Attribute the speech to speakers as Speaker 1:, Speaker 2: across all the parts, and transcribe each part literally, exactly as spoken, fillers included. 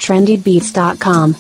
Speaker 1: trendy beats dot com.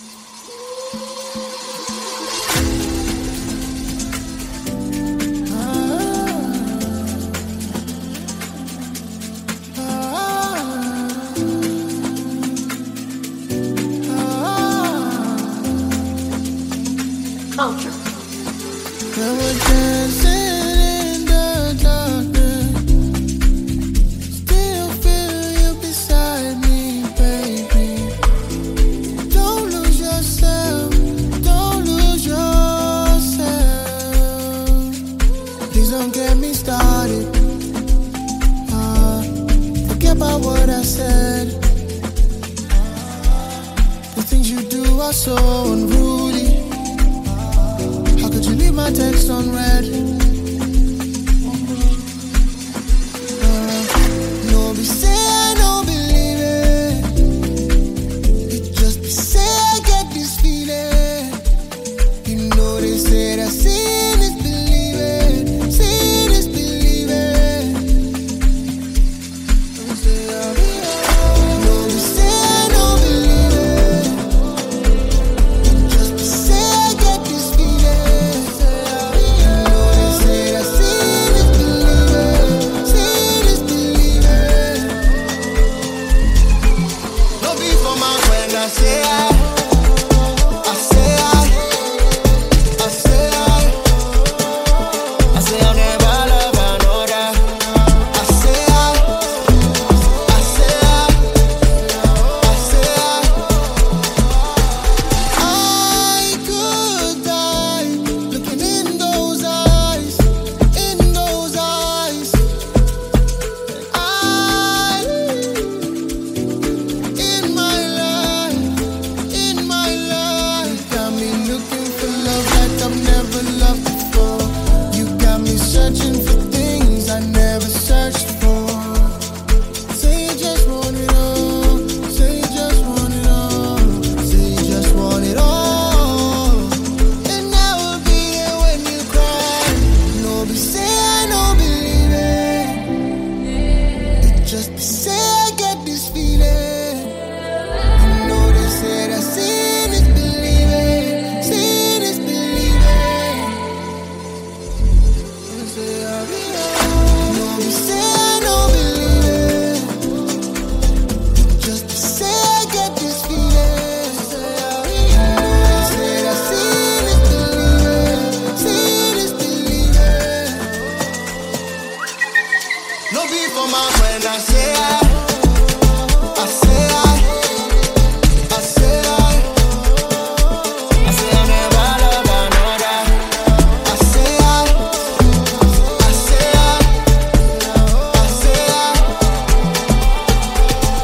Speaker 2: So unruly. How could you leave my text unread? Uh, no, be say I don't believe it. It just be say I get this feeling. You know they say that seeing is believing, seeing is believing. Let me say I'll be right. No, be say I don't believe it.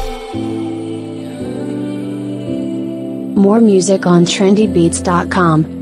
Speaker 1: More music on trendy beats dot com.